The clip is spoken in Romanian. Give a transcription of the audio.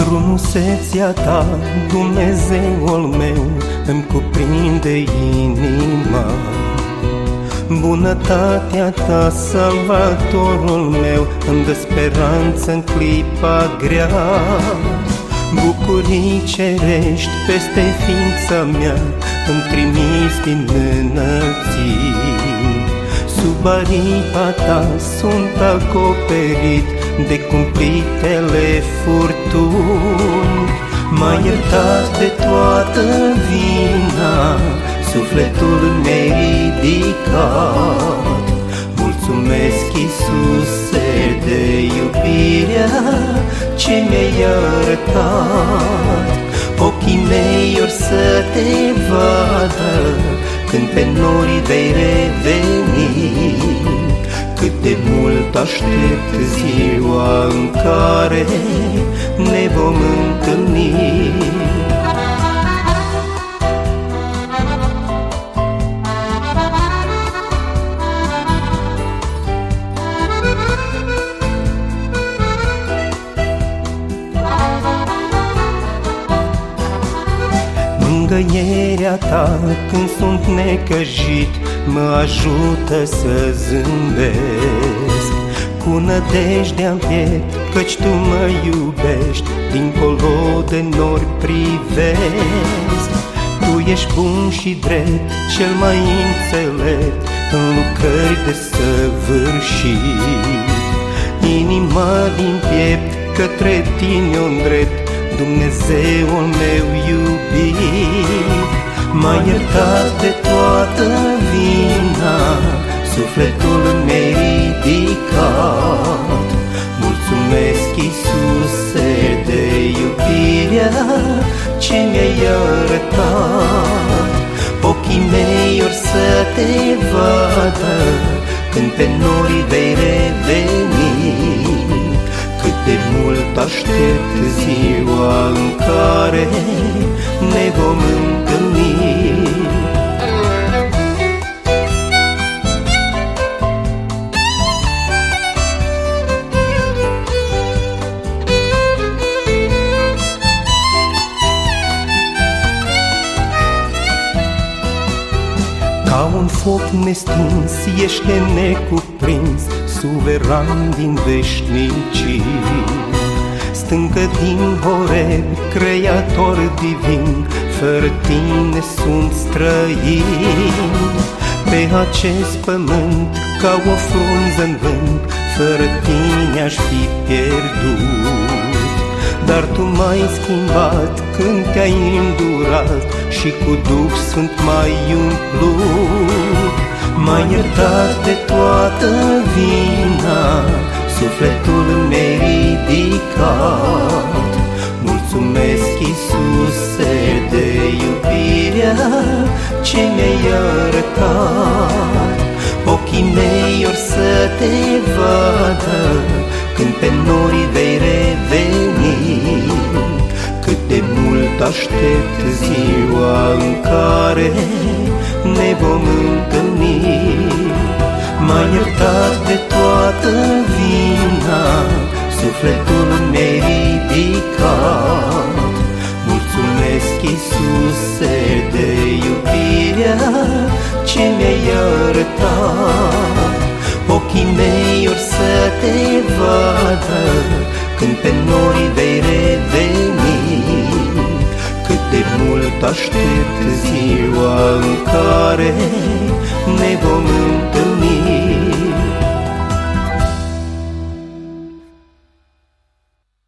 Frumusețea ta, Dumnezeul meu, îmi cuprinde inima. Bunătatea ta, Salvatorul meu, îmi dă speranță în clipa grea. Bucurii cerești peste ființa mea îmi trimis din înălțimi. Sub aripa ta sunt acoperit de cumplitele furtuni. M-ai iertat de toată vina, sufletul mi-ai ridicat. Mulțumesc, Iisuse, de iubirea ce mi-ai arătat. Ochii mei or să te vadă când pe nori vei reveni. Cât de mult aștept ziua în care ne vom întâlni. Mângâierea ta când sunt necăjit mă ajută să zâmbesc. Cu nădejdea-n piept, căci tu mă iubești, dincolo de nori privesc. Tu ești bun și drept, cel mai înțelept în lucrări de săvârșit. Inima din piept către tine-o îndrept, Dumnezeul meu iubit. M-ai iertat de toată vina, sufletul mi-ai ridicat. Mulțumesc, Iisuse, de iubirea ce mi-ai arătat. Ochii mei or să te vadă când pe nori vei reveni. Cât de mult aștept ziua în care ne vom întâlni. Ca un foc nestins, ești necuprins, suveran din veșnicii. Stâncă din Horeb, creator divin, fără tine sunt străin. Pe acest pământ, ca o frunză-n vânt, fără tine aș fi pierdut. Dar tu m-ai schimbat când te-ai îndurat și cu Duh Sfânt m-ai umplut. M-ai iertat de toată vina, sufletul mi-ai ridicat. Mulțumesc, Iisuse, de iubirea ce mi-ai arătat. Ochii mei or să te vadă când pe nori vei reveni. Cât de mult aștept ziua în care ne vom întâlni. M-ai iertat de toată vina, sufletul mi-ai ridicat. Mulțumesc, Iisuse, de iubirea ce mi-ai arătat. Ochii mei or să te vadă când pe nori vei reveni. Cât de mult aștept ziua în care ne vom întâlni.